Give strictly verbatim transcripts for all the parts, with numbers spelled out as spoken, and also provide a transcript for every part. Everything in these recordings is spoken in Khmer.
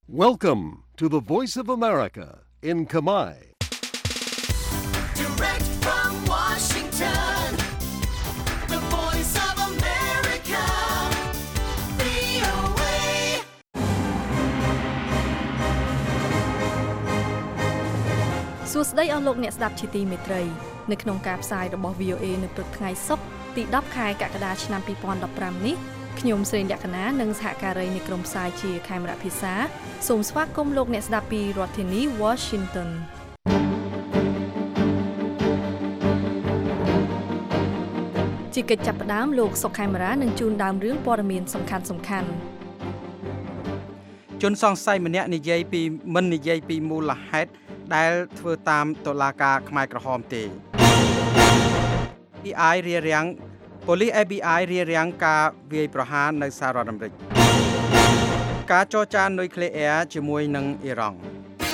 Welcome to the Voice of America in Khmer. Direct from Washington, the Voice of America, វី អូ เอសួស្តីអស់លោកអ្នកស្ដាប់ជាទីមេត្រីនៅក្នុងការផ្សាយរបស់ វី អូ เอ នៅព្រឹកថ្ងៃសុក្រទីដប់ខែកក្កដាឆ្នាំពីរពាន់ដប់ប្រាំនេះខ្ញុំស្រីលក្ខណានិងសហការីនៃក្រុមផ្សាយជាខេមរៈភាសាសូមស្វាគមន៍លោកអ្នកស្ដាប់ពីរដ្ឋធានី Washington ជាកិច្ចចាប់ផ្ដើមលោកសុកខេមរានឹងជូនដើមរឿងព័ត៌មានសំខាន់សំខាន់ជនសង្ស័យម្នាក់និយាយពីមិននិយាយពីមូលហេតុដែលធ្វើតាមតុលាការខ្មែរក្រហមទេ អេ ប៊ី អាយ រារាំងប៉ូលីស អេ ប៊ី អាយ រារាំងការវាយប្រហារនៅសហរដ្ឋអាមេរិកការចរចានុយក្លេអ៊ែរជាមួយនឹងអ៊ីរ៉ង់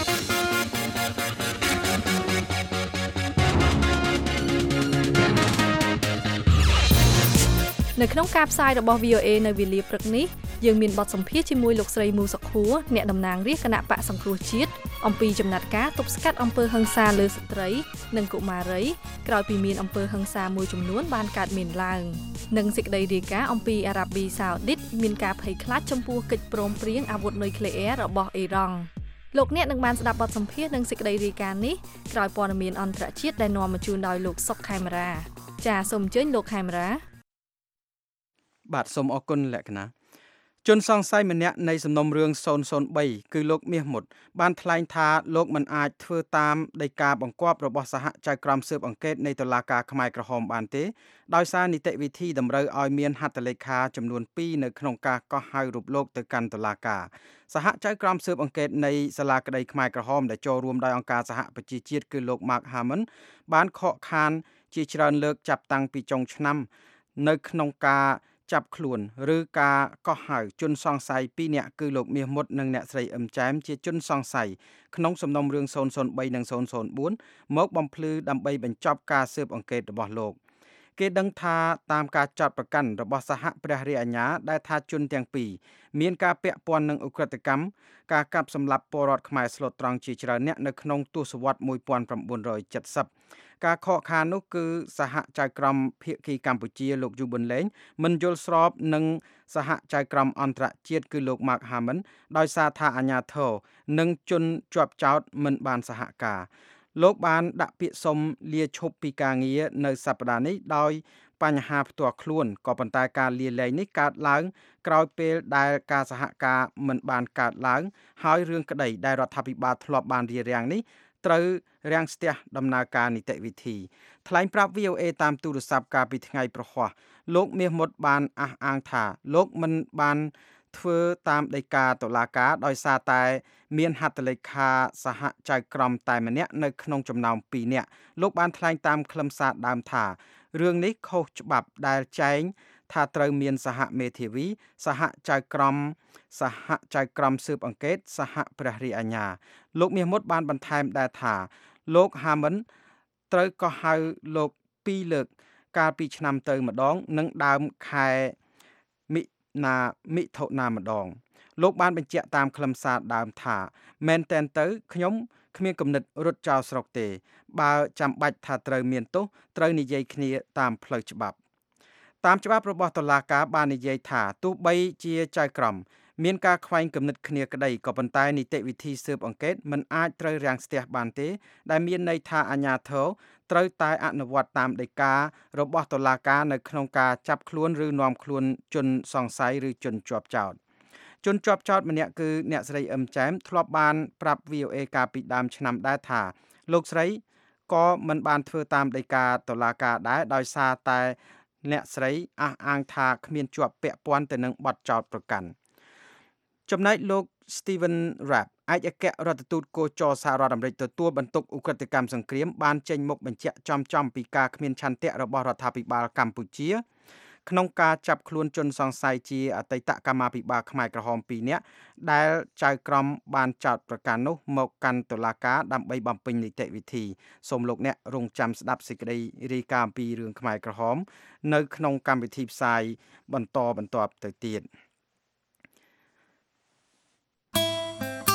នៅក្នុងការផ្សាយរបស់ វី អូ เอ នៅវេលាព្រឹកនេះយើងមានបទសម្ភាសន៍ជាមួយលោកស្រីមូសុខួរអ្នកតំណាងរាស្ត្រគណៈបកសង្គ្រោះជាតិអំពីចំណាត់ការទប់ស្កាត់អំពើហិង្សាលើស្ត្រីនិងកុមារីក្រោយពីមានអំពើហិង្សាមួយចំនួនបានកើតមានឡើងនិងសេចក្តីរាយការណ៍អំពីអារ៉ាប៊ីសាអូឌីតមានការភ័យខ្លាចចំពោះកិច្ចព្រមព្រៀងអាវុធនុយក្លេអ៊ែររបស់អ៊ីរ៉ង់លោកអ្នកនឹងបានស្ដាប់បទសម្ភាសន៍និងសេចក្តីរាយការណ៍នេះក្រោយព័ត៌មានអន្តរជាតិដែលនាំមកជូនដោយលោកសុកខេមរាចាសសូមអញ្ជើញលោកខេមរាបាទសូមអរគុណលក្ខណៈជនសង្ស័យម្នាក់នៃសំណុំរឿងศูนย์ศูนย์បីគឺលោកមាសមុតបានថ្លែងថាលោកមិនអាចធ្វើតាមដីកាបង្គាប់របស់សហចៅក្រមស៊ើបអង្កេតនៃតុលាការខ្មែរក្រហមបានទេដោយសារនីតិវិធីតម្រូវឲ្យមានហត្ថលេខាចំនួនពីរនៅក្នុងការកោះហៅរូបលោកទៅកាន់តុលាការសហចៅក្រមស៊ើបអង្កេតនៃសាលាក្តីខ្មែរក្រហមដែលចូលរួមដោយអង្គការសហប្រជាជាតិគឺលោក Mark Harmon បានខកខានជាច្រើនលើកចាប់តាំងពីចុងឆ្នាំនៅក្នុងការចាប់ខ្លួនឬការកោះហៅជនសង្ស័យពីរនាក់គឺលោកមាសមុតនិងអ្នកស្រីអឹមចែមជាជនសង្ស័យក្នុងសំណុំរឿងศูนย์ศูนย์បីនិងศูนย์ศูนย์បួនមកបំភ្លឺដើម្បីបញ្ចប់ការស៊ើបអង្កេតរបស់លោកគេដឹងថាតាមការចាត់ប្រកាន់របស់សហព្រះរាជអាជ្ញាដែលថាជនទាំងពីរមានការពាក់ព័ន្ធនឹងឧក្រិដ្ឋកម្មការកាប់សម្លាប់ពលរដ្ឋខ្មែរស្លូតត្រង់ជាច្រើនអ្នកនៅក្នុងទសវត្សរ៍một nghìn chín trăm七mươiការខកខាននោះគឺសហចៅក្រមភាគីកម្ពុជាលោកយូប៊ុនលេងមិនយល់ស្របនឹងសហចៅក្រមអន្តរជាតិគឺលោក Mark Harmon ដោយសារថាអាជ្ញាធរនិងជនជាប់ចោតមិនបានសហការលោកបានដាក់ពាក្យសុំលាឈប់ពីការងារនៅសប្តាហ៍នេះដោយបញ្ហាផ្ទាល់ខ្លួនក៏ប៉ុន្តែការលាលែងនេះកើតឡើងក្រោយពេលដែលការសហការមិនបានកើតឡើងហើយរឿងក្តីដែលរដ្ឋាភិបាលធ្លាប់បានរារាំងនេះត្រូវរាំងស្ទះដំណើរការនីតិវិធីថ្លែងប្រាប់ វី អូ เอ តាមទូរស័ព្ទកាលពីថ្ងៃប្រហ័សលោកមាសមុតបានអះអាងថាលោកមិនបានធ្វើតាមដីកាតុលាការដោយសារតែមានហត្ថលេខាសហចៅក្រមតែម្នាក់នៅក្នុងចំណោមពីរនាក់លោកបានថ្លែងតាមខ្លឹមសារដើមថារឿងនេះខុសច្បាប់ដែលចែងថាត្រូវមានសហមេធាវីសហចៅក្រមសហចៅក្រមស៊ើបអង្កេតសហព្រះរាជអាជ្ញាលោកមាសមុតបានបន្ថែមដែរថាលោក Harmon ត្រូវកោះហៅលោកពីរលើកកាលពីឆ្នាំទៅម្ដងនិងដើមខែមិណាមិថុនាម្ដងលោកបានបញ្ជាក់តាមខ្លឹមសារដើមថាមែនតែនទៅខ្ញុំគ្មានគំនិតរត់ចោលស្រុកទេបើចាំបាច់ថាត្រូវមានទោសត្រូវនិយាយគ្នាតាមផ្លូវច្បាប់តាមច្បាប់របស់តុលាការបាននិយាយថាទោះបីជាចៅក្រមមានការខ្វែងគំនិតគ្នាក្តីក៏ប៉ុន្តែនីតិវិធីស៊ើបអង្កេតមិនអាចត្រូវរាំងស្ទះបានទេដែលមានន័យថាអាជ្ញាធរត្រូវតែអនុវត្តតាមដីការបស់តុលាការនៅក្នុងការចាប់ខ្លួនឬនាំខ្លួនជនសង្ស័យឬជនជាប់ចោទជនជាប់ចោតម្នាក់គឺអ្នកស្រីអឹមចែមធ្លាប់បានប្រាប់ វី អូ เอ កាលពីដើមឆ្នាំដែរថាលោកស្រីក៏មិនបានធ្វើតាមដីកាតុលាការដែរដោយសារតែអ្នកស្រីអះអាងថាគ្មានជាប់ពាក់ព័ន្ធទៅនឹងបទចោទប្រកាន់ចំណែកលោក Stephen Rapp ឯកអគ្គរដ្ឋទូតគោចរសហរដ្ឋអាមេរិកទទួលបន្ទុកឧក្រិដ្ឋកម្មសង្គ្រាមបានចេញមុខបញ្ជាក់ចំចំពីការគ្មានឆន្ទៈរបស់រដ្ឋាភិបាលកម្ពុជាក្នុងការចាប់ខ្លួនជនសង្ស័យជាអតីតកម្មាភិបាលខ្មែរក្រហមពីរនាក់ដែលចៅក្រមបានចោទប្រកាន់នោះមកកាន់តុលាការដើម្បីបំពេញនីតិវិធីសូមលោកអ្នករងចាំស្ដាប់សេចក្តីរាយការណ៍អំពីរឿងខ្មែរក្រហមនៅក្នុងកម្មវិធីផ្សាយបន្តបន្ទាប់ទៅទៀត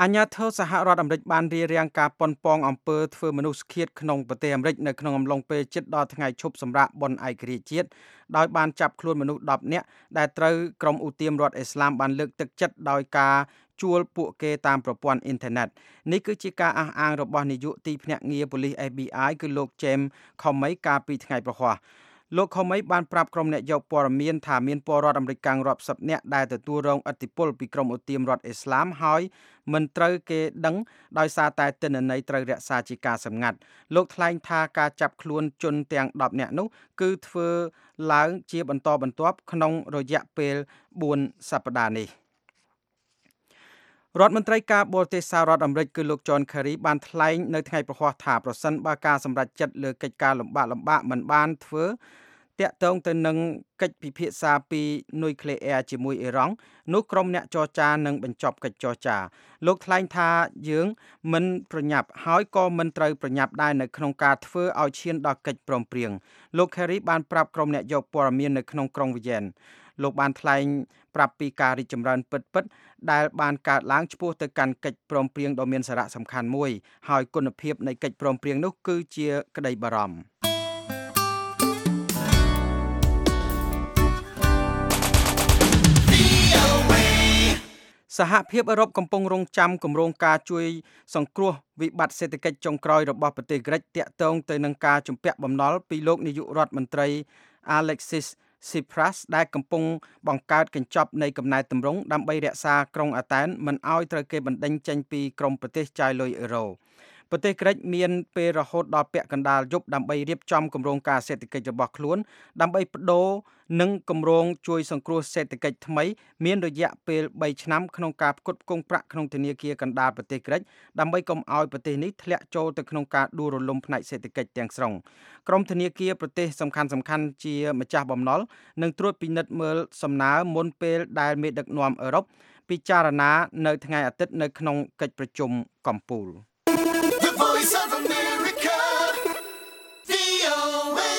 អាជ្ញាធរសហរដ្ឋអាមេរិកបានរារាំងការប៉ុនប៉ងអំពើធ្វើមនុស្សឃាតក្នុងប្រទេសអាមេរិកនៅក្នុងអំឡុងពេលជិតដល់ថ្ងៃឈប់សម្រាកបុណ្យឯករាជ្យជាតិដោយបានចាប់ខ្លួនមនុស្សដប់នាក់ដែលត្រូវក្រុមឧទាមរដ្ឋអ៊ីស្លាមបានលើកទឹកចិត្តដោយការជួលពួកគេតាមប្រព័ន្ធអ៊ីនធឺណិតនេះគឺជាការអះអាងរបស់នាយកទីភ្នាក់ងារប៉ូលីស F B I គឺលោក James Comey កាលពីថ្ងៃប្រហ័សលោក Comey បានប្រាប់ក្រុមអ្នកយកព័ត៌មានថាមានពលរដ្ឋអាមេរិកកាំងរាប់សិបនាក់ដែលទទួលរងឥទ្ធិពលពីក្រុមឧទាមរដ្ឋអ៊ីស្លាមហើយមិនត្រូវគេដឹងដោយសារតែទិន្នន័យត្រូវរក្សាជាការសម្ងាត់លោកថ្លែងថាការចាប់ខ្លួនជនទាំងដប់នាក់នោះគឺធ្វើឡើងជាបន្តបន្ទាប់ក្នុងរយៈពេលបួនសប្តាហ៍នេះរដ្ឋមន្ត្រីការបរទេសសហរដ្ឋអាមេរិកគឺលោក John Kerry បានថ្លែងនៅថ្ងៃប្រហ័សថាប្រសិនបើការសម្រេចចិត្តលើកិច្ចការលំបាកលំបាកមិនបានធ្វើតាក់ទងទៅនឹងកិច្ចពិភាក្សាពីនុយក្លេអ៊ែរជាមួយអ៊ីរ៉ង់នោះក្រុមអ្នកចរចានឹងបញ្ចប់កិច្ចចរចាលោកថ្លែងថាយើងមិនប្រញាប់ហើយក៏មិនត្រូវប្រញាប់ដែរនៅក្នុងការធ្វើឲ្យឈានដល់កិច្ចព្រមព្រៀងលោក Kerry បានប្រាប់ក្រុមអ្នកយកព័ត៌មាននៅក្នុងក្រុងវីយ៉ែនលោកបានថ្លែងប្រាប់ពីការរីកចម្រើនពិតៗដែលបានកើតឡើងឆ្ពោះទៅកាន់កិច្ចព្រមព្រៀងដ៏មានសារៈសំខាន់មួយហើយគុណភាពនៃកិច្ចព្រមព្រៀងនោះគឺជាក្តីបារម្ភសហភាពអឺរ៉ុបកំពុងរង់ចាំគម្រោងការជួយសង្គ្រោះវិបត្តិសេដ្ឋកិច្ចចុងក្រោយរបស់ប្រទេសក្រិកទាក់ទងទៅនឹងការជំពាក់បំណុលពីលោកនាយករដ្ឋមន្ត្រី Alexis Tsipras ដែលកំពុងបង្កើតកញ្ចប់នៃកំណែទម្រង់ដើម្បីរក្សាក្រុងអាតែនមិនឲ្យត្រូវគេបណ្តេញចេញពីក្រុមប្រទេសចាយលុយអឺរ៉ូប្រទេសក្រិកមានពេលរហូតដល់ពាក់កណ្ដាលយប់ដើម្បីរៀបចំគម្រោងការសេដ្ឋកិច្ចរបស់ខ្លួនដើម្បីបដូរនិងគម្រោងជួយសង្គ្រោះសេដ្ឋកិច្ចថ្មីមានរយៈពេលបីឆ្នាំក្នុងការផ្គត់ផ្គង់ប្រាក់ក្នុងធនាគារកណ្ដាលប្រទេសក្រិកដើម្បីកុំឲ្យប្រទេសនេះធ្លាក់ចូលទៅក្នុងការដួលរលំផ្នែកសេដ្ឋកិច្ចទាំងស្រុងក្រុមធនាគារប្រទេសសំខាន់សំខាន់ជាម្ចាស់បំណុលនឹងត្រួតពិនិត្យមើលសំណើមុនពេលដែលមេដឹកនាំអឺរ៉ុបពិចារណានៅថ្ងៃអាទិត្យនៅក្នុងកិច្ចប្រជុំកំពូល The Voice of America, V O A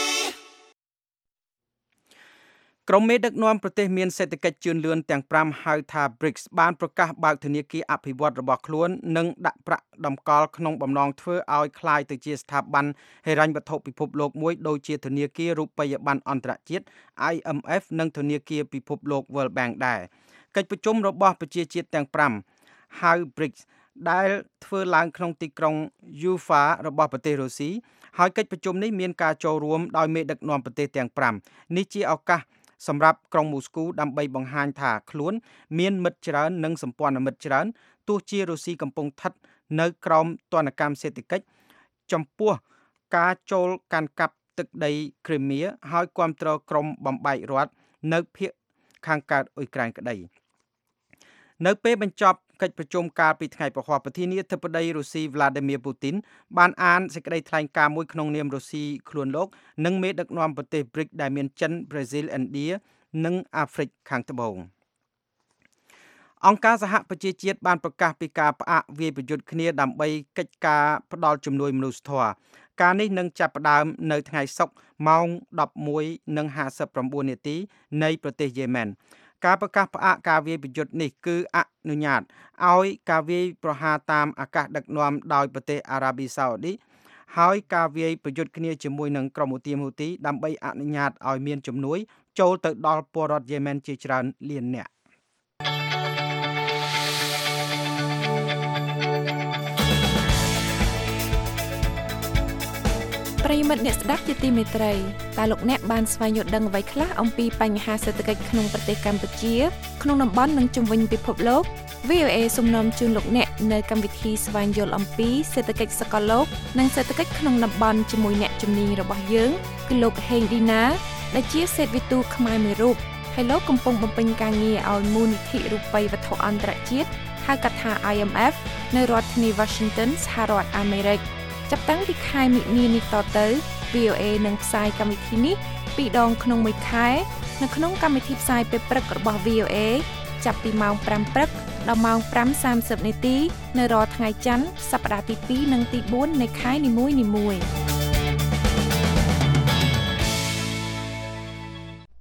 ក្រុមមេដឹកនាំប្រទេសមានសេដ្ឋកិច្ចជឿនលឿនទាំងប្រាំហៅថា ប៊្រិកស បានប្រកាសបើកធនាគារអភិវឌ្ឍរបស់ខ្លួននិងដាក់ប្រាក់តម្កល់ក្នុងបំណងធ្វើឲ្យคล้ายទៅជាស្ថាប័នហិរញ្ញវត្ថុពិភពលោកមួយដូចជាធនាគាររូបិយប័ណ្ណអន្តរជាតិ I M F និងធនាគារពិភពលោក World Bank ដែរកិច្ចប្រជុំរបស់ប្រជាជាតិទាំងប្រាំហៅ ប៊្រិកសដែលធ្វើឡើងក្នុងទីក្រុង Ufa របស់ប្រទេសរុស្ស៊ីហើយកិច្ចប្រជុំនេះមានការចូលរួមដោយមេដឹកនាំប្រទេសទាំងប្រាំនេះជាឱកាសសម្រាប់ក្រុងមូស្គូដើម្បីបង្ហាញថាខ្លួនមានមិត្តច្រើននិងសម្ព័ន្ធមិត្តច្រើនទោះជារុស្ស៊ីកំពុងស្ថិតនៅក្រោមទណ្ឌកម្មសេដ្ឋកិច្ចចំពោះការចូលកាន់កាប់ទឹកដីគ្រីមៀហើយគាំទ្រក្រុមបំបែករដ្ឋនៅភាគខាងកើតអ៊ុយក្រែនក្តីនៅពេលបញ្ចប់កិច្ចប្រជុំកាលពីថ្ងៃប្រហ័សប្រធានាធិបតីរុស្ស៊ី Vladimir Putin បានអានសេចក្តីថ្លែងការណ៍មួយក្នុងនាមរុស្ស៊ីខ្លួនលោកនិងមេដឹកនាំប្រទេស ប៊្រិក ដែលមានចិន ប្រេស៊ីល ឥណ្ឌានិងអាហ្វ្រិកខាងត្បូងអង្គការសហប្រជាជាតិបានប្រកាសពីការផ្អាកវាយប្រយុទ្ធគ្នាដើម្បីកិច្ចការផ្តល់ជំនួយមនុស្សធម៌ការនេះនឹងចាប់ផ្ដើមនៅថ្ងៃសុក្រម៉ោង ដប់មួយ ហាសិបប្រាំបួន នាទីនៃប្រទេសយេម៉ែនការប្រកាសផ្អាកការវាយប្រយុទ្ធនេះគឺអនុញ្ញាតឲ្យការវាយប្រហារតាមអាកាសដឹកនាំដោយប្រទេសអារ៉ាប៊ីសាអូឌីហើយការវាយប្រយុទ្ធគ្នាជាមួយនឹងក្រុមឧទាមហ៊ូទីដើម្បីអនុញ្ញាតឲ្យមានជំនួយចូលទៅដល់ពលរដ្ឋយេម៉ែនជាច្រើនលាននាក់ប្រិយមិត្តអ្នកស្ដាប់ជាទីមេត្រីតើលោកអ្នកបានស្វែងយល់ដឹងអ្វីខ្លះអំពីបញ្ហាសេដ្ឋកិច្ចក្នុងប្រទេសកម្ពុជាក្នុងតំបន់និងជុំវិញពិភពលោក V O A សូមនាំជូនលោកអ្នកនៅកម្មវិធីស្វែងយល់អំពីសេដ្ឋកិច្ចសកលលោកនិងសេដ្ឋកិច្ចក្នុងតំបន់ជាមួយអ្នកជំនាញរបស់យើងគឺលោកហេងឌីណាដែលជាសេដ្ឋវិទូខ្មែរមួយរូបហើយលោកកំពុងបំពេញការងារឲ្យមូលនិធិរូបិយវត្ថុអន្តរជាតិហៅកាត់ថា I M F នៅរដ្ឋធានី Washington សហរដ្ឋអាមេរិកចាប់តាំងពីខែមិនិនានេះតទៅ V O A នឹងផ្សាយកម្មវិធីនេះពីរដងក្នុងមួយខែនៅក្នុងកម្មវិធីផ្សាយពេលព្រឹករបស់ V O A ចាប់ពីម៉ោងប្រាំព្រឹកដល់ម៉ោងប្រាំសាមសិបនាទីនៅរាល់ថ្ងៃច័ន្ទសប្តាហ៍ទីពីរនិងទីបួននៃខែនីមួយៗ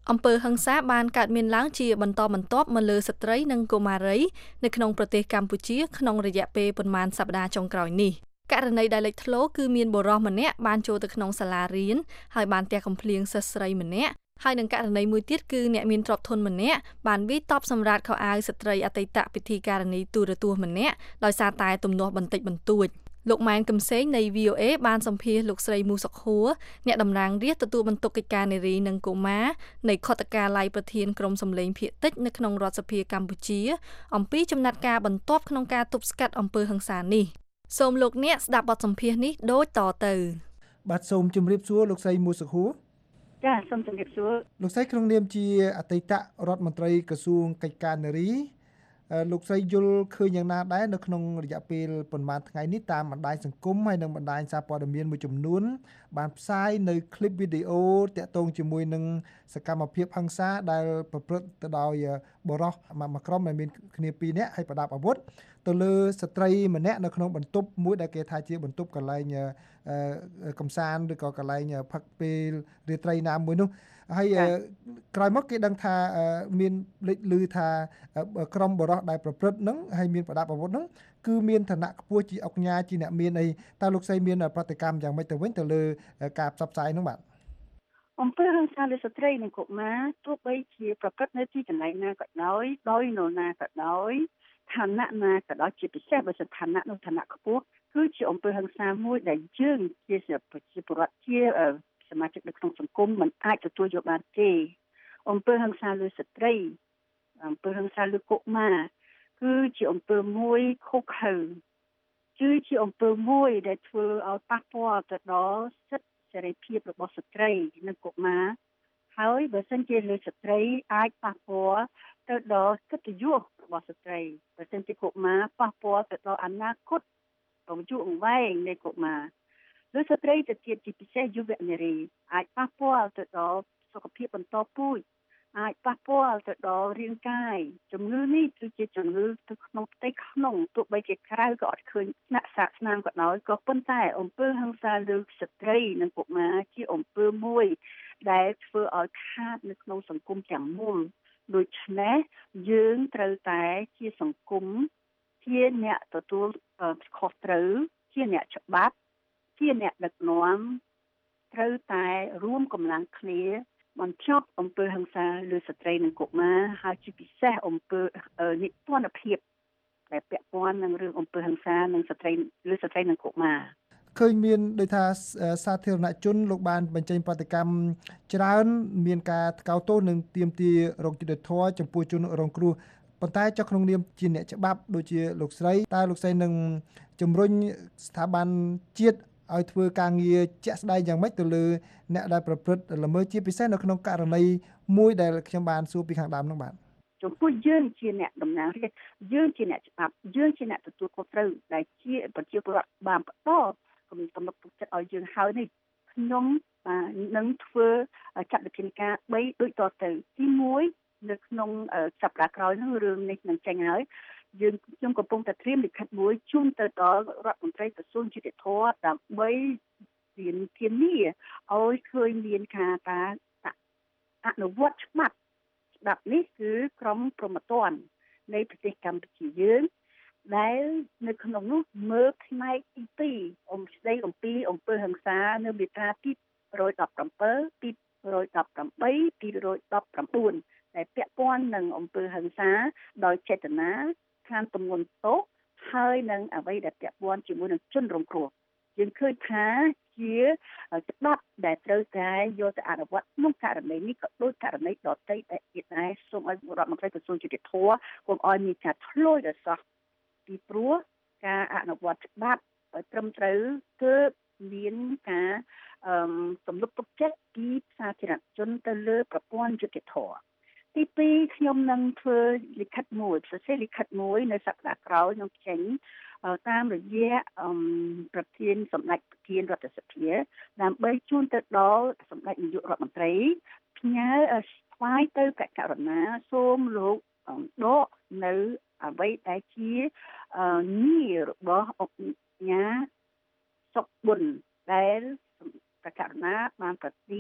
អំពើហិង្សាបានកើតមានឡើងជាបន្តបន្ទាប់មកលើស្ត្រីនិងកុមារីនៅក្នុងប្រទេសកម្ពុជាក្នុងរយៈពេលប៉ុន្មានសប្តាហ៍ចុងក្រោយនេះករណីដែលលេចធ្លោគឺមានបុរសម្នាក់បានចូលទៅក្នុងសាលារៀនហើយបានទះកំភ្លៀងសិស្សស្រីម្នាក់ហើយនឹងករណីមួយទៀតគឺអ្នកមានទ្រព្យធនម្នាក់បានវាយតប់សម្រាតខោអាវស្ត្រីអតីតពិធីការនីទូរទស្សន៍ម្នាក់ដោយសារតែទំនាស់បន្តិចបន្តួចលោកម៉ែនកឹមសេងនៃ វី អូ เอ បានសម្ភាសន៍លោកស្រីមូសុខួរអ្នកតំណាងរាស្ត្រទទួលបន្ទុកកិច្ចការនារីនិងកុមារនៃខុទ្ទកាល័យប្រធានក្រុមសម្លេងភាគតិចនៅក្នុងរដ្ឋសភាកម្ពុជាអំពីចំណាត់ការបន្ទាប់ក្នុងការទប់ស្កាត់អំពើហិង្សានេះសូមលោកអ្នកស្ដាប់បទសម្ភាសន៍នេះដូចតទៅបាទសូមជម្រាបសួរលោកស្រីមូសុខួរចាសូមជម្រាបសួរលោកស្រីក្នុងនាមជាអតីតរដ្ឋមន្ត្រីក្រសួងកិច្ចការនារីលោកស្រីយល់ឃើញយ៉ាងណាដែរនៅក្នុងរយៈពេលប្រហែលថ្ងៃនេះតាមបណ្ដាញសង្គមហើយនិងបណ្ដាញសារព័ត៌មានមួយចំនួនបានផ្សាយនៅคลิปវីដេអូតាក់ទងជាមួយនឹងសកម្មភាពហិង្សាដែលប្រព្រឹត្តទៅដោយបរិសុទ្ធមួយក្រុមដែលមានគ្នាពីរនាក់ហើយប្រដាប់អាវុធទៅលើស្ត្រីម្នាក់នៅក្នុងបន្ទប់មួយដែលគេថាជាបន្ទប់កន្លែងកំសាន្តឬក៏កន្លែងផឹកពេលរាត្រីណាមួយនោះហើយក្រោយមកគេដឹងថាមានលេចឮថាក្រុមបរិសុទ្ធដែលប្រព្រឹត្តហ្នឹងហើយមានប្រដាប់អាវុធហ្នឹងគឺមានឋានៈខ្ពស់ជាអង្គការជាអ្នកមានអីតើលោកស្រីមានប្រតិកម្មយ៉ាងម៉េចទៅវិញទៅលើការផ្សព្វផ្សាយហ្នឹងបាទអំពើហិង្សាលើស្ត្រីនិងកុមារទោះបីជាប្រព្រឹត្តនៅទីកន្លែងណាក៏ដោយដោយនរណាក៏ដោយឋានៈណាក៏ដោយជាពិសេសបើសិនឋានៈនោះឋានៈខ្ពស់គឺជាអំពើហិង្សាមួយដែលយើងជាប្រជាពលរដ្ឋជាសមាជិកនៅក្នុងសង្គមមិនអាចទទួលយកបានទេអំពើហិង្សាលើស្ត្រីអំពើហិង្សាលើកុមារគឺជាអំពើមួយខុសខើគឺជាអំពើមួយដែលធ្វើឲ្យប៉ះពាល់ទៅដល់សិទ្ធិសេរីភាពរបស់ស្ត្រីនិងកុមារហើយបើសិនជាលើស្ត្រីអាចប៉ះពាល់ទៅដល់កិត្តិយសរបស់ស្ត្រីបើសិនជាកុមារប៉ះពាល់ទៅដល់អនាគតរំយូរអង្វែងនៃកុមារលើស្ត្រីទៅទៀតជាពិសេសយុវនារីអាចប៉ះពាល់ទៅដល់សុខភាពបន្តពូជអាចប៉ះពាល់ទៅដល់រាងកាយជំងឺនេះគឺជាជំងឺទៅក្នុងផ្ទៃក្នុងទោះបីជាក្រៅក៏អត់ឃើញស្នាក់សាកស្នាមក៏ដោយក៏ប៉ុន្តែអំពើហិង្សាលើស្ត្រីនិងកុមារជាអំពើមួយដែលធ្វើឲ្យខាតនៅក្នុងសង្គមទាំងមូលដូច្នេះយើងត្រូវតែជាសង្គមជាអ្នកទទួលខុសត្រូវជាអ្នកច្បាប់ជាអ្នកដឹកនាំត្រូវតែរួមកម្លាំងគ្នាបញ្ចប់អំពើហិង្សាលើស្ត្រីនិងកុមារហើយជាពិសេសអំពើនិទានភាពដែលពាក់ព័ន្ធនឹងរឿងអំពើហិង្សានឹងស្ត្រីលើស្ត្រីនិងកុមារឃើញមានដូចថាសាធារណជនលោកបានបញ្ចេញប្រតិកម្មច្រើនមានការថ្កោលទោសនិងទាមទាររកយុត្តិធម៌ចំពោះជនរងគ្រោះប៉ុន្តែចុះក្នុងនាមជាអ្នកច្បាប់ដូចជាលោកស្រីតើលោកស្រីនឹងជំរុញស្ថាប័នជាតិឲ្យធ្វើការងារជាក់ស្ដែងយ៉ាងម៉េចទៅលើអ្នកដែលប្រព្រឹត្តល្មើសជាពិសេសនៅក្នុងករណីមួយដែលខ្ញុំបានសួរពីខាងដើមនោះបាទចំពោះយើងជាអ្នកតំណាងរាស្ត្រយើងជាអ្នកច្បាប់យើងជាអ្នកទទួលខុសត្រូវដែលជាប្រជាពលរដ្ឋបានបន្តគំនិតទំនុកទុកចិត្តឲ្យយើងហើយនេះខ្ញុំបាទនឹងធ្វើចាត់វិធានការបីដូចតទៅទីមួយនៅក្នុងសប្តាហ៍ក្រោយនោះរឿងនេះនឹងចេញហើយយើងខ្ញុំកំពុងតែត្រៀមលិខិតមួយជូនទៅដល់រដ្ឋមន្ត្រីក្រសួងយុតិធម៌ដើម្បីធានាធានាឲ្យឃើញមានការការអនុវត្តច្បាប់ច្បាប់នេះគឺក្រមព្រហ្មទណ្ឌនៃប្រទេសកម្ពុជាយើងដែលនៅក្នុងនោះមើលផ្នែកទីពីរអំស្ដីអំពីអំពើហិង្សានៅមាត្រាទីone seventeen,ទីone eighteen,ទីone nineteenដែលពាក់ព័ន្ធនឹងអំពើហិង្សាដោយចេតនាឋានទម្ងន់ទោសហើយនឹងអ្វីដែលពាក់ព័ន្ធជាមួយនឹងជនរងគ្រោះយើងឃើញថាជាច្បាប់ដែលត្រូវតែយកទៅអនុវត្តក្នុងករណីនេះក៏ដូចករណីដទៃដែលទៀតដែរសូមឲ្យរដ្ឋមន្ត្រីក្រសួងយុតិធម៌កុំឲ្យមានការឆ្លួយដល់សោះពីព្រោះការអនុវត្តច្បាប់ឲ្យត្រឹមត្រូវគឺមានការអឺទំនុកទុកចិត្តពីសាធារណជនទៅលើប្រព័ន្ធយុតិធម៌ទីពីរខ្ញុំនឹងធ្វើលិខិតមួយសរសេរលិខិតមួយនៅសប្តាហ៍ក្រោយនឹងចេញតាមរយៈប្រធានសម្ដេចប្រធានរដ្ឋសភាដើម្បីជូនទៅដល់សម្ដេចនាយករដ្ឋមន្ត្រីផ្ញើស្វ័យទៅកករុណាសូមលោកដកនៅអ្វីដែលជានីរបស់អង្គញាសុកប៊ុនដែលកករុណាបានប្រទាន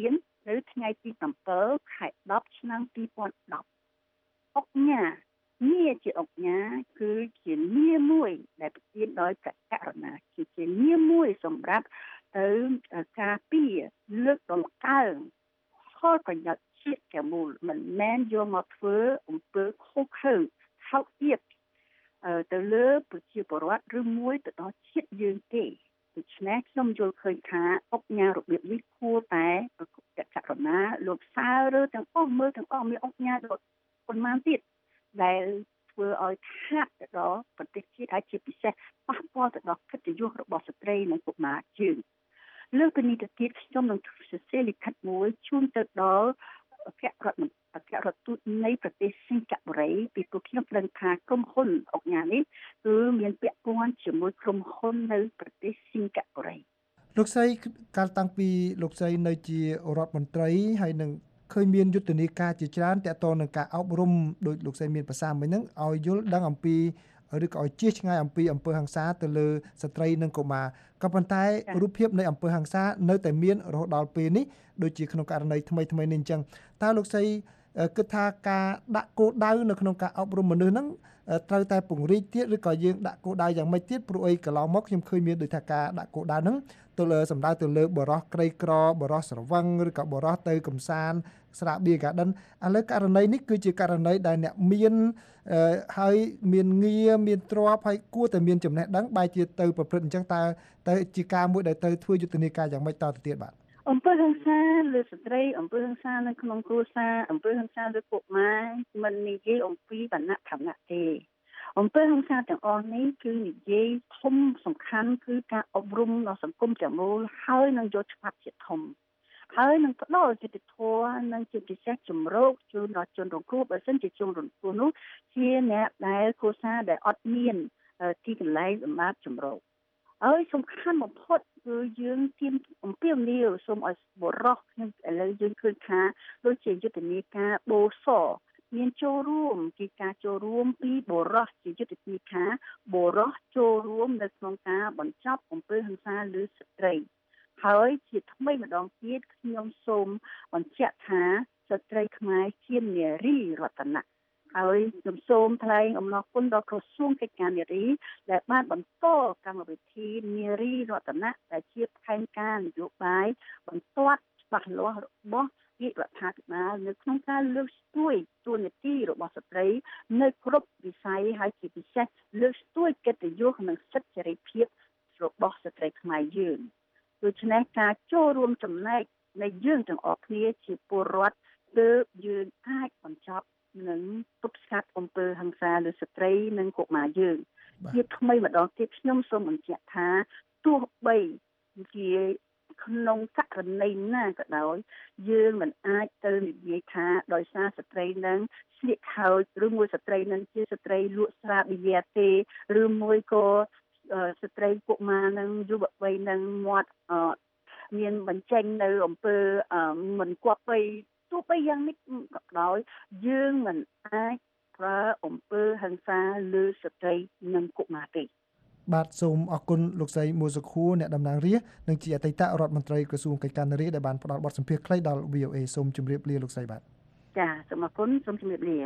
នៅថ្ងៃទី7ខែ10ឆ្នាំពីរពាន់ដប់អុកញ៉ាងារជាអុកញ៉ាគឺជាងារមួយដែលប្រទានដោយព្រះករុណាគឺជាងារមួយសម្រាប់ទៅការពារលើកដំកើងផលប្រយោជន៍ជាតិទាំងមូលមិនមែនយកមកធ្វើអំពើខុសខើខោកទៀតទៅលើប្រជាពលរដ្ឋឬមួយទៅដល់ជាតិយើងទេដូច្នេះខ្ញុំយល់ឃើញថាអុកញ៉ារបៀបនេះគួរតែប្រកបកិច្ចករណាលោកសារើទាំងអស់មើលទាំងអស់មានអុកញ៉ាដូចប៉ុន្មានទៀតដែលធ្វើឲ្យខាតទៅដល់ប្រទេសជាតិហើយជាពិសេសប៉ះពាល់ទៅដល់កិត្តិយសរបស់ស្ត្រីនិងកុមារយើងលើពីនេះទៅទៀតខ្ញុំនឹងសរសេរលិខិតមួយជូនទៅដល់អគ្គរដ្ឋមន្ត្រីអគ្គរដ្ឋទូតនៃប្រទេសសិង្ហបុរីពីព្រោះខ្ញុំដឹងថាក្រុមហ៊ុនអុកញ៉ានេះគឺមានពាក់ព័ន្ធជាមួយក្រុមហ៊ុននៅប្រទេសសិង្ហបុរីលោកស្រីកាលតាំងពីលោកស្រីនៅជារដ្ឋមន្ត្រីហើយនឹងឃើញមានយុទ្ធនាការជាច្រើនទាក់ទងនឹងការអប់រំដោយលោកស្រីមានប្រសាសន៍មិញហ្នឹងឲ្យយល់ដឹងអំពីឬក៏ឲ្យជៀសឆ្ងាយអំពីអំពើហិង្សាទៅលើស្ត្រីនិងកុមារក៏ប៉ុន្តែរូបភាពនៃអំពើហិង្សានៅតែមានរហូតដល់ពេលនេះដូចជាក្នុងករណីថ្មីថ្មីនេះអញ្ចឹងតើលោកស្រីគិតថាការដាក់គោលដៅនៅក្នុងការអប់រំមនុស្សហ្នឹងត្រូវតែពង្រីកទៀតឬក៏យើងដាក់គោលដៅយ៉ាងម៉េចទៀតព្រោះអីកន្លងមកខ្ញុំឃើញមានដូចថាការដាក់គោលដៅហ្នឹងទៅលើសំដៅទៅលើបរិះក្រីក្របរិះស្រវឹងឬក៏បរិះទៅកំសាន្តស្រាបៀរកាដិនឥឡូវករណីនេះគឺជាករណីដែលអ្នកមានហើយមានងារមានទ្រព្យហើយគួរតែមានចំណេះដឹងបែរជាទៅប្រព្រឹត្តអញ្ចឹងតើទៅជាការមួយដែលទៅធ្វើយុទ្ធនាការយ៉ាងម៉េចតទៅទៀតបាទអំពើហិង្សាលើស្ត្រីអំពើហិង្សានៅក្នុងគ្រួសារអំពើហិង្សាលើកុមារមិននិយាយអំពីវណ្ណៈឋានៈទេអំពើហិង្សាទាំងអស់នេះគឺនិយាយធំសំខាន់គឺការអប់រំដល់សង្គមទាំងមូលហើយនឹងយកច្បាប់ជាធំហើយនឹងផ្ដល់យុត្តិធម៌និងជាពិសេសជំរកជូនដល់ជនរងគ្រោះបើសិនជាជនរងគ្រោះនោះជាអ្នកដែលគ្រួសារដែលអត់មានទីកន្លែងសម្រាប់ជំរកហើយសំខាន់បំផុតគឺយើងទាមអំពាវនាវសូមឲ្យបរិះខ្ញុំឥឡូវយើងឃើញថាដូចជាយុទ្ធនាការបូសមានចូលរួមជាការចូលរួមពីបរិះជាយុទ្ធនាការបរិះចូលរួមនៅក្នុងការបញ្ចប់អំពើហិង្សាលើស្ត្រីហើយជាថ្មីម្ដងទៀតខ្ញុំសូមបញ្ជាក់ថាស្ត្រីខ្មែរជានារីរតនៈហើយខ្ញុំសូមថ្លែងអំណរគុណដល់ក្រសួងកិច្ចការនារីដែលបានបន្តកម្មវិធីនារីរតនៈដែលជាផែនការនយោបាយបន្ទាត់ច្បាស់លាស់របស់រាជរដ្ឋាភិបាលនៅក្នុងការលើកស្ទួយតួនាទីរបស់ស្ត្រីនៅគ្រប់វិស័យហើយជាពិសេសលើកស្ទួយកិត្តិយសនិងសិទ្ធិសេរីភាពរបស់ស្ត្រីខ្មែរយើងដូច្នេះការចូលរួមចំណែកនៃយើងទាំងអស់គ្នាជាពលរដ្ឋទើបយើងអាចបញ្ចប់នឹងទប់ស្កាត់អំពើហិង្សាលើស្ត្រីនិងកុមារយើងជាថ្មីម្ដងទៀតខ្ញុំសូមបញ្ជាក់ថាទោះបីជាក្នុងករណីណាក៏ដោយយើងមិនអាចទៅនិយាយថាដោយសារស្ត្រីនឹងស្លៀកខោចឬមួយស្ត្រីនឹងជាស្ត្រីលក់ស្រាបៀរទេឬមួយក៏ស្ត្រីកុមារនឹងយុវវ័យនឹងមាត់មានបញ្ចេញនៅអំពើមិនគប្បីទោះបីយ៉ាងនេះក៏ដោយយើងមិនអាចប្រើអំពើហិង្សាលើស្ត្រីនិងកុមារទេបាទសូមអរគុណលោកស្រីមួសុខួរអ្នកតំណាងរាស្ត្រនិងជាអតីតរដ្ឋមន្ត្រីក្រសួងកិច្ចការនារីដែលបានផ្ដល់បទសម្ភាសន៍ខ្លីដល់ វី អូ អេ សូមជម្រាបលាលោកស្រីបាទចាសូមអរគុណសូមជម្រាបលា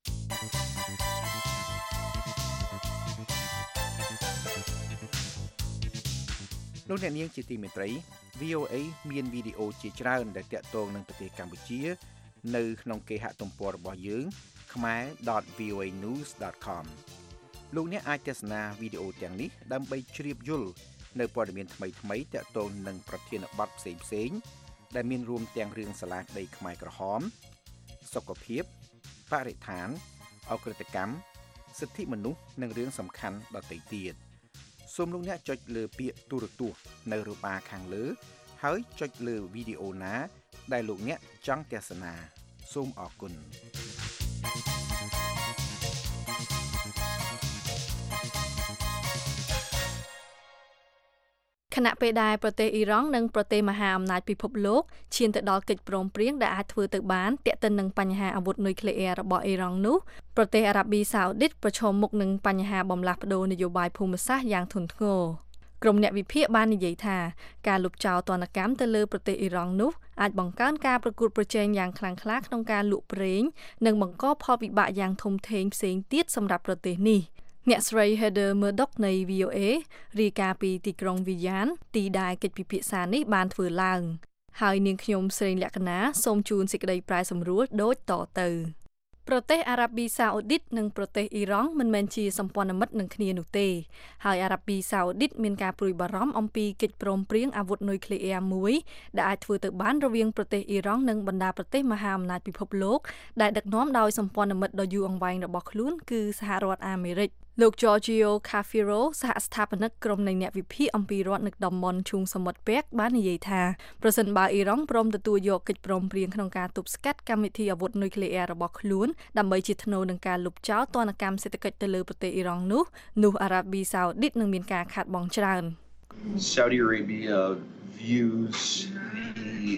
លោកអ្នកនាងជាទីមេត្រី វី អូ អេ មានវីដេអូជាច្រើនដែលទាក់ទងនឹងប្រទេសកម្ពុជានៅក្នុងគេហទំព័ររបស់យើង khmer dot v o a news dot com លោកអ្នកអាចទស្សនាវីដេអូទាំងនេះដើម្បីជ្រាបយល់នៅព័ត៌មានថ្មីៗទាក់ទងនឹងប្រធានបទផ្សេងៗដែលមានរួមទាំងរឿងសាលាក្តីខ្មែរក្រហមសុខភាពបរិស្ថានអក្រិតកម្មសិទ្ធិមនុស្សនិងរឿងសំខាន់ដទៃទៀតសូមលោកអ្នកចុចលើពាក្យទូរទស្សន៍នៅរូបបារខាងលើហើយចុចលើវីដេអូណាដែលលោកអ្នកចង់ទស្សនាសូមអរគុណខណៈពេលដែលប្រទេសអ៊ីរ៉ង់និងប្រទេសមហាអំណាចពិភពលោកឈានទៅដល់កិច្ចព្រមព្រៀងដែលអាចធ្វើទៅបានទាក់ទិននឹងបញ្ហាអាវុធនុយក្លេអ៊ែររបស់អ៊ីរ៉ង់នោះប្រទេសអារ៉ាប៊ីសាអូឌីតប្រឈមមុខនឹងបញ្ហាបំលាស់ប្ដូរនយោបាយភូមិសាស្ត្រយ៉ាងធ្ងន់ធ្ងរក្រុមអ្នកវិភាគបាននិយាយថាការលុបចោលទណ្ឌកម្មទៅលើប្រទេសអ៊ីរ៉ង់នោះអាចបង្កើនការប្រកួតប្រជែងយ៉ាងខ្លាំងក្លាក្នុងការលក់ប្រេងនិងបង្កផលវិបាកយ៉ាងធំធេងផ្សេងទៀតសម្រាប់ប្រទេសនេះអ្នកស្រី Heather Murdoch នៃ V O A រាយការណ៍ពីទីក្រុង Viyan ទីដែលកិច្ចពិភាក្សានេះបានធ្វើឡើងហើយនាងខ្ញុំស្រីលក្ខណាសូមជូនសេចក្តីប្រែសម្រួលដូចតទៅប្រទេសអារ៉ាប៊ីសាអូឌីតនិងប្រទេសអ៊ីរ៉ង់មិនមែនជាសម្ព័ន្ធមិត្តនឹងគ្នានោះទេហើយអារ៉ាប៊ីសាអូឌីតមានការព្រួយបារម្ភអំពីកិច្ចព្រមព្រៀងអាវុធនុយក្លេអ៊ែរមួយដែលអាចធ្វើទៅបានរវាងប្រទេសអ៊ីរ៉ង់និងបណ្ដាប្រទេសមហាអំណាចពិភពលោកដែលដឹកនាំដោយសម្ព័ន្ធមិត្តដ៏យូរអង្វែងរបស់ខ្លួនគឺសហរដ្ឋអាមេរិកលោក Giorgio Cafiro សហស្ថាបនិកក្រុមនៃអ្នកវិភាគអំពីរដ្ឋនៅតំបន់ឈូងសមុទ្រពាក់បាននិយាយថាប្រសិនបើអ៊ីរ៉ង់ព្រមទទួលយកកិច្ចព្រមព្រៀងក្នុងការទប់ស្កាត់កម្មវិធីអាវុធនុយក្លេអ៊ែររបស់ខ្លួនដើម្បីជាថ្នូរនឹងការលុបចោលទណ្ឌកម្មសេដ្ឋកិច្ចទៅលើប្រទេសអ៊ីរ៉ង់នោះនោះអារ៉ាប៊ីសាអូឌីតនឹងមានការខាតបង់ច្រើន Saudi Arabia views the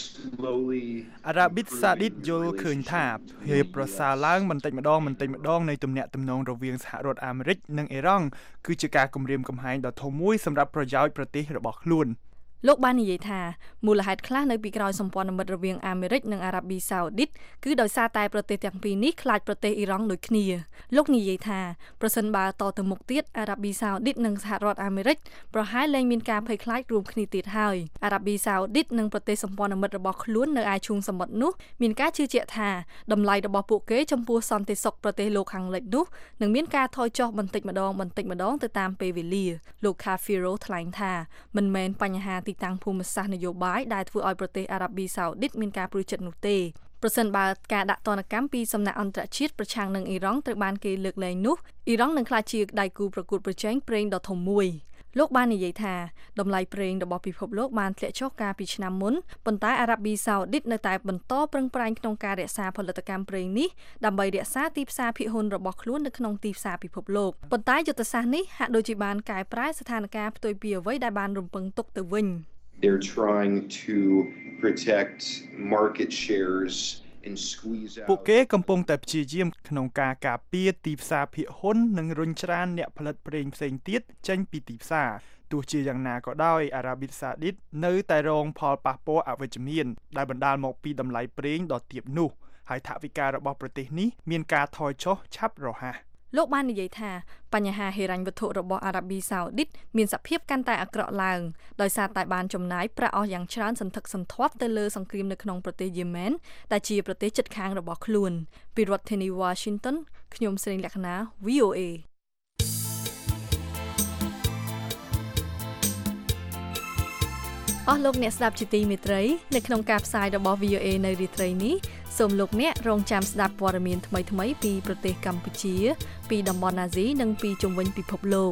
slowly អារ៉ាប៊ីសាឌីតយល់ឃើញថាភាពប្រសើរឡើងបន្តិចម្ដងបន្តិចម្ដងនៃទំនាក់ទំនងរវាងសហរដ្ឋអាមេរិកនិងអ៊ីរ៉ង់គឺជាការគំរាមកំហែងដ៏ធំមួយសម្រាប់ប្រយោជន៍ប្រទេសរបស់ខ្លួនលោកបាននិយាយថាមូលហេតុខ្លះនៅពីក្រោយសម្ព័ន្ធមិត្តរវាងអាមេរិកនិងអារ៉ាប៊ីសាអូឌីតគឺដោយសារតែប្រទេសទាំងពីរនេះខ្លាចប្រទេសអ៊ីរ៉ង់ដូចគ្នាលោកនិយាយថាប្រសិនបើតទៅមុខទៀតអារ៉ាប៊ីសាអូឌីតនិងសហរដ្ឋអាមេរិកប្រហែលលែងមានការភ័យខ្លាចរួមគ្នាទៀតហើយអារ៉ាប៊ីសាអូឌីតនិងប្រទេសសម្ព័ន្ធមិត្តរបស់ខ្លួននៅឯឈូងសមុទ្រនោះមានការជឿជាក់ថាតម្លៃរបស់ពួកគេចំពោះសន្តិសុខប្រទេសលោកខាងលិចនោះនឹងមានការថយចុះបន្តិចម្ដងបន្តិចម្ដងទៅតាមពេលវេលាលោក Cafiro ថ្លែងថាមិនមែនបញ្ហាទីតាំងភូមិសាស្ត្រនយោបាយដែលធ្វើឲ្យប្រទេសអារ៉ាប៊ីសាអូឌីតមានការព្រួយចិត្តនោះទេប្រសិនបើការដាក់ទណ្ឌកម្មពីសំណាក់អន្តរជាតិប្រឆាំងនឹងអ៊ីរ៉ង់ត្រូវបានគេលើកលែងនោះអ៊ីរ៉ង់នឹងក្លាយជាដៃគូប្រកួតប្រជែងប្រេងដ៏ធំមួយលោកបាននិយាយថាតម្លៃប្រេងរបស់ពិភពលោកបានធ្លាក់ចុះកាលពីឆ្នាំមុនប៉ុន្តែអារ៉ាប៊ីសាអូឌីតនៅតែបន្តប្រឹងប្រែងក្នុងការរក្សាផលិតកម្មប្រេងនេះដើម្បីរក្សាទីផ្សារភាគហ៊ុនរបស់ខ្លួននៅក្នុងទីផ្សារពិភពលោកប៉ុន្តែយុទ្ធសាស្ត្រនេះហាក់ដូចជាបានកែប្រែស្ថានភាពផ្ទុយពីអ្វីដែលបានរំពឹងទុកទៅវិញ They're trying to protect market shares and squeeze out ពួកគេកំពុងតែព្យាយាមក្នុងការការពារទីផ្សារភាគហ៊ុននិងរុញច្រានអ្នកផលិតប្រេងផ្សេងទៀតចេញពីទីផ្សារទោះជាយ៉ាងណាក៏ដោយអារ៉ាប៊ីសាឌីតនៅតែរងផលប៉ះពាល់អវិជ្ជមានដែលបណ្ដាលមកពីតម្លៃប្រេងដ៏ទាបនោះហើយថវិការបស់ប្រទេសនេះមានការថយចុះឆាប់រហ័សលោកបាននិយាយថាបញ្ហាហិរញ្ញវត្ថុរបស់អារ៉ាប៊ីសាអូឌីតមានសភាពកាន់តែអាក្រក់ឡើងដោយសារតែបានចំណាយប្រាក់អស់យ៉ាងច្រើនសន្ធឹកសន្ធាប់ទៅលើសង្គ្រាមនៅក្នុងប្រទេសយេម៉ែនដែលជាប្រទេសជិតខាងរបស់ខ្លួនពីរដ្ឋធានី Washington ខ្ញុំស្រីលក្ខណា V O A អស់លោកអ្នកស្ដាប់ជាទីមេត្រីនៅក្នុងការផ្សាយរបស់ V O A នៅរាត្រីនេះសូមលោកអ្នករងចាំស្ដាប់ព័ត៌មានថ្មីៗពីប្រទេសកម្ពុជាពីតំបន់អាស៊ីនិងពីជុំវិញពិភពលោក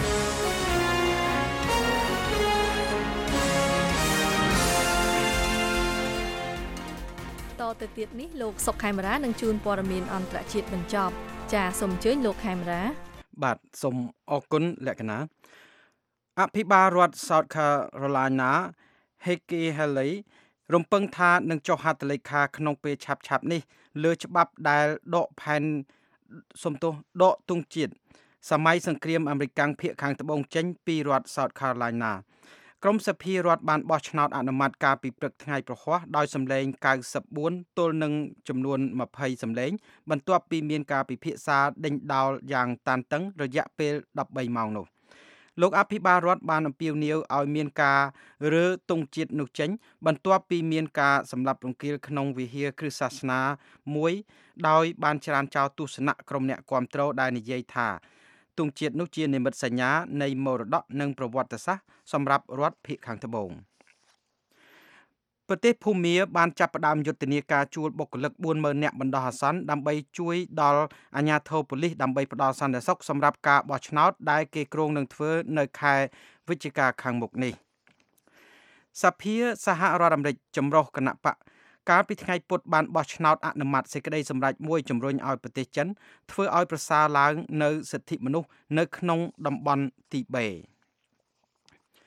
តទៅទៀតនេះលោកសុកខេមរានឹងជួនព័ត៌មានអន្តរជាតិបញ្ចប់ចាសសូមអញ្ជើញលោកខេមរាបាទសូមអរគុណលក្ខណាអភិបាលរដ្ឋ South Carolina Nikki Haley រំពឹងថានឹងចុះហត្ថលេខាក្នុងពេលឆាប់ៗនេះលើច្បាប់ដែលដកផែនសំទោសដកទង់ជាតិសម័យសង្គ្រាមអាមេរិកភាគខាងត្បូងចេញពីរដ្ឋ South Carolina ក្រុមសភារដ្ឋបានបោះឆ្នោតអនុម័តកាលពីព្រឹកថ្ងៃប្រហ័សដោយសម្លេង九สิบสี่ទល់នឹងចំនួនยี่สิบសម្លេងបន្ទាប់ពីមានការពិភាក្សាដេញដោលយ៉ាងតានតឹងរយៈពេល13ម៉ោងនោះលោកអភិបាលរដ្ឋបានអំពាវនាវឲ្យមានការរើទង់ជាតិនោះចេញបន្ទាប់ពីមានការសម្លាប់រង្គាលក្នុងវិហារគ្រិស្តសាសនាមួយដោយបានច្រានចោលទស្សនៈក្រុមអ្នកគាំទ្រដែលនិយាយថាទង់ជាតិនោះជានិមិត្តសញ្ញានៃមរតកនិងប្រវត្តិសាស្ត្រសម្រាប់រដ្ឋភាគខាងត្បូងប្រទេសភូមាបានចាប់ផ្ដើមយុទ្ធនាការជួលបុគ្គលិកbốnម៉ឺននាក់បណ្ដោះអាសន្នដើម្បីជួយដល់អាជ្ញាធរប៉ូលីសដើម្បីផ្ដល់សន្តិសុខសម្រាប់ការបោះឆ្នោតដែលគេគ្រោងនឹងធ្វើនៅខែវិច្ឆិកាខាងមុខនេះសភាសហរដ្ឋអាមេរិកចម្រុះគណៈបកកាលពីថ្ងៃពុធបានបោះឆ្នោតអនុម័តសេចក្តីសម្រេចមួយជំរុញឲ្យប្រទេសចិនធ្វើឲ្យប្រសើរឡើងនៅសិទ្ធិមនុស្សនៅក្នុងតំបន់ទីបេ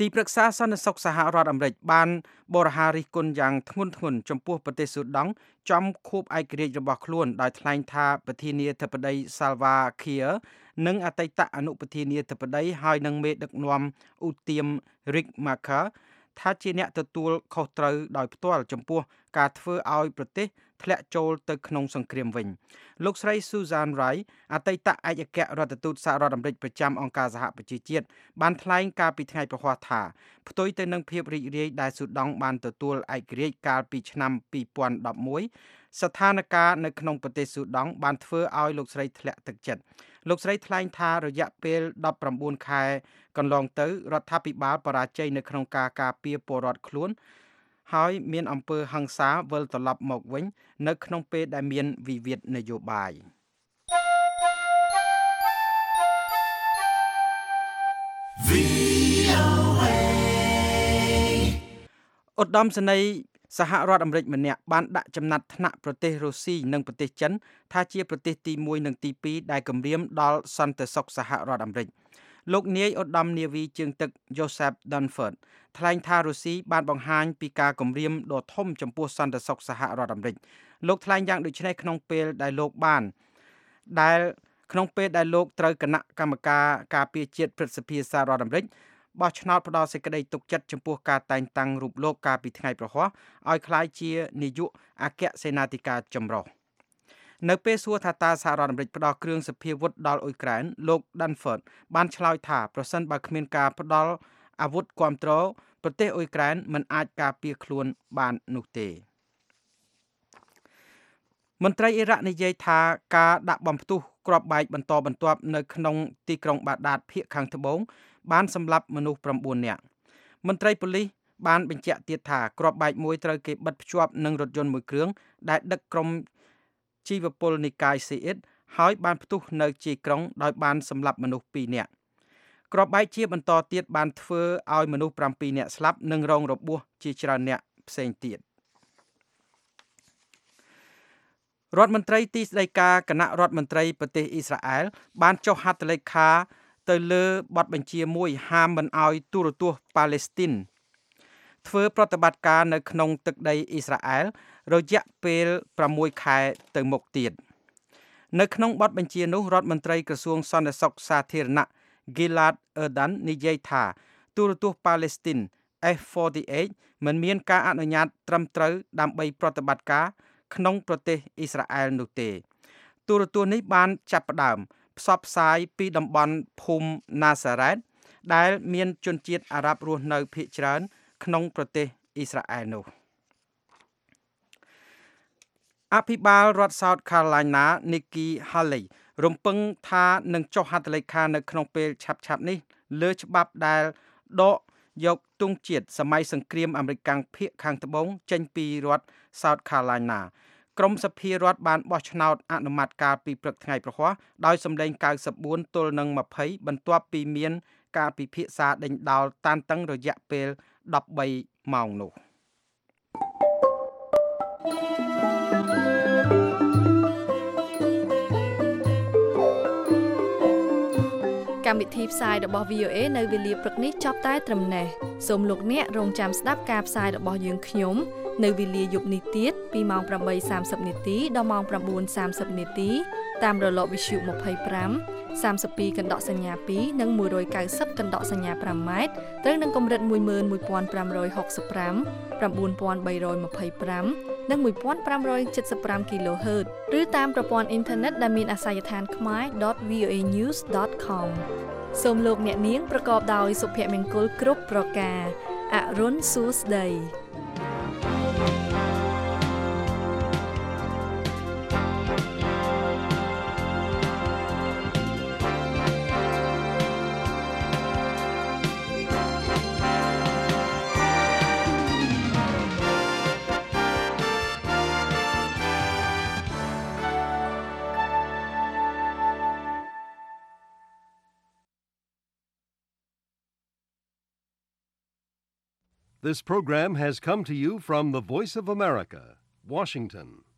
ទីប្រឹក្សាសន្តិសុខសហរដ្ឋអាមេរិកបានបរិហារិះគន់យ៉ាងធ្ងន់ធ្ងរចំពោះប្រទេសស៊ូដង់ចំខួបឯករាជ្យរបស់ខ្លួនដោយថ្លែងថាប្រធានាធិបតី Salva Kiir និងអតីតអនុប្រធានាធិបតីហើយនិងមេដឹកនាំឧទាម Riek Machar ថាជាអ្នកទទួលខុសត្រូវដោយផ្ទាល់ចំពោះការធ្វើឲ្យប្រទេសធ្លាក់ចូលទៅក្នុងសង្គ្រាមវិញលោកស្រី Susan Rice អតីតឯកអគ្គរដ្ឋទូតសហរដ្ឋអាមេរិកប្រចាំអង្គការសហប្រជាជាតិបានថ្លែងកាលពីថ្ងៃប្រហ័សថាផ្ទុយទៅនឹងភាពរីករាយដែលស៊ូដង់បានទទួលឯករាជ្យកាលពីឆ្នាំពីរពាន់ដប់មួយស្ថានភាពនៅក្នុងប្រទេសស៊ូដង់បានធ្វើឲ្យលោកស្រីធ្លាក់ទឹកចិត្តលោកស្រីថ្លែងថារយៈពេលដប់ប្រាំបួនខែកន្លងទៅរដ្ឋាភិបាលបរាជ័យនៅក្នុងការការពារពលរដ្ឋខ្លួនហើយមានអំពើហិង្សាវិលត្រឡប់មកវិញនៅក្នុងពេលដែលមានវិវាទនយោបាយឧត្តមសេនីយ៍សហរដ្ឋអាមេរិកម្នាក់បានដាក់ចំណាត់ថ្នាក់ប្រទេសរុស្ស៊ីនិងប្រទេសចិនថាជាប្រទេសទីមួយនិងទីពីរដែលគំរាមដល់សន្តិសុខសហរដ្ឋអាមេរិកលោកនាយឧត្តមនាវីជើងទឹក Joseph Dunford ថ្លែងថារុស្ស៊ីបានបង្ហាញពីការគំរាមដ៏ធំចំពោះសន្តិសុខសហរដ្ឋអាមេរិកលោកថ្លែងយ៉ាងដូចនេះក្នុងពេលដែលលោកបានដែលក្នុងពេលដែលលោកត្រូវគណៈកម្មការការពារជាតិព្រឹទ្ធសភាសហរដ្ឋអាមេរិកបោះឆ្នោតផ្ដល់សេចក្តីទុកចិត្តចំពោះការតែងតាំងរូបលោកកាលពីថ្ងៃប្រហ័សឲ្យក្លាយជានាយកអគ្គសេនាធិការចម្រុះនៅពេលសួរថាតើសហរដ្ឋអាមេរិកផ្ដល់គ្រឿងសព្វាវុធដល់អ៊ុយក្រែនលោក Dunford បានឆ្លើយថាប្រសិនបើគ្មានការផ្ដល់អាវុធគាំទ្រប្រទេសអ៊ុយក្រែនមិនអាចការពារខ្លួនបាននោះទេមន្ត្រីអ៊ីរ៉ាក់និយាយថាការដាក់បំផ្ទុះគ្រាប់បែកបន្តបន្ទាប់នៅក្នុងទីក្រុងបាដាតភាគខាងត្បូងបានសម្លាប់មនុស្សប្រាំបួននាក់មន្ត្រីប៉ូលីសបានបញ្ជាក់ទៀតថាគ្រាប់បែកមួយត្រូវគេបិទភ្ជាប់នឹងរថយន្តមួយគ្រឿងដែលដឹកក្រុមជីវពលនិកាយស៊ីអ៊ីតហើយបានផ្ទុះនៅជាយក្រុងដោយបានសម្លាប់មនុស្សពីរនាក់គ្រាប់បែកជាបន្តទៀតបានធ្វើឲ្យមនុស្សប្រាំពីរនាក់ស្លាប់និងរងរបួសជាច្រើននាក់ផ្សេងទៀតរដ្ឋមន្ត្រីទីស្តីការគណៈរដ្ឋមន្ត្រីប្រទេសអ៊ីស្រាអែលបានចុះហត្ថលេខាទៅលើបទបញ្ជាមួយហាមមិនឲ្យទូរទស្សន៍ប៉ាឡេស្ទីនធ្វើប្រតិបត្តិការនៅក្នុងទឹកដីអ៊ីស្រាអែលរយៈពេលប្រាំមួយខែទៅមុខទៀតនៅក្នុងបទបញ្ជានោះរដ្ឋមន្ត្រីក្រសួងសន្តិសុខសាធារណៈ Gilad Erdan និយាយថាទូរទស្សន៍ប៉ាឡេស្ទីន F ហ្វ័រទីអេត មិនមានការអនុញ្ញាតត្រឹមត្រូវដើម្បីប្រតិបត្តិការក្នុងប្រទេសអ៊ីស្រាអែលនោះទេទូរទស្សន៍នេះបានចាប់ផ្ដើមផ្សព្វផ្សាយពីតំបន់ភូមិណាសារ៉េតដែលមានជនជាតិអារ៉ាប់រស់នៅភាគច្រើនក្នុងប្រទេសអ៊ីស្រាអែលនោះអភិបាលរដ្ឋ South Carolina Nikki Haley រំពឹងថានឹងចុះហត្ថលេខានៅក្នុងពេលឆាប់ៗនេះលើច្បាប់ដែលដកយកទង់ជាតិសម័យសង្គ្រាមអាមេរិកភាគខាងត្បូងចេញពីរដ្ឋ South Carolina ក្រមសភារដ្ឋបានបោះឆ្នោតអនុម័តកាលពីព្រឹកថ្ងៃប្រហ័សដោយសម្លេងកៅសិបបួនទល់នឹងម្ភៃបន្ទាប់ពីមានការពិភាក្សាដេញដោលតានតឹងរយៈពេលដប់បីម៉ោងនោះកម្មវិធីផ្សាយរបស់ វី អូ เอ នៅវេលាព្រឹកនេះចប់តែត្រឹមនេះសូមលោកអ្នករងចាំស្ដាប់ការផ្សាយរបស់យើងខ្ញុំនៅវេលាយប់នេះទៀតពីម៉ោង ប្រាំបីសាមសិប នាទីដល់ម៉ោង ប្រាំបួនសាមសិប នាទីតាមរលកវិទ្យុ ម្ភៃប្រាំ សាមសិបពីរ កណ្ដកសញ្ញាពីរនិងមួយរយកៅសិបកណ្ដកសញ្ញាប្រាំម៉ែត្រត្រូវនឹងកម្រិត មួយម៉ឺនមួយពាន់ប្រាំរយហុកសិបប្រាំ ៩ពាន់បីរយម្ភៃប្រាំ និង មួយពាន់ប្រាំរយចិតសិបប្រាំ គីឡូហឺត ឬតាមប្រព័ន្ធអ៊ីនធឺណិតដែលមានអាសយដ្ឋាន ខ្មែរ ដត វី អូ เอ ញូស ដត ខម សូមលោកអ្នកនាងប្រកបដោយសុភមង្គលគ្រប់ប្រការអរុនសួស្តី This program has come to you from the Voice of America, Washington.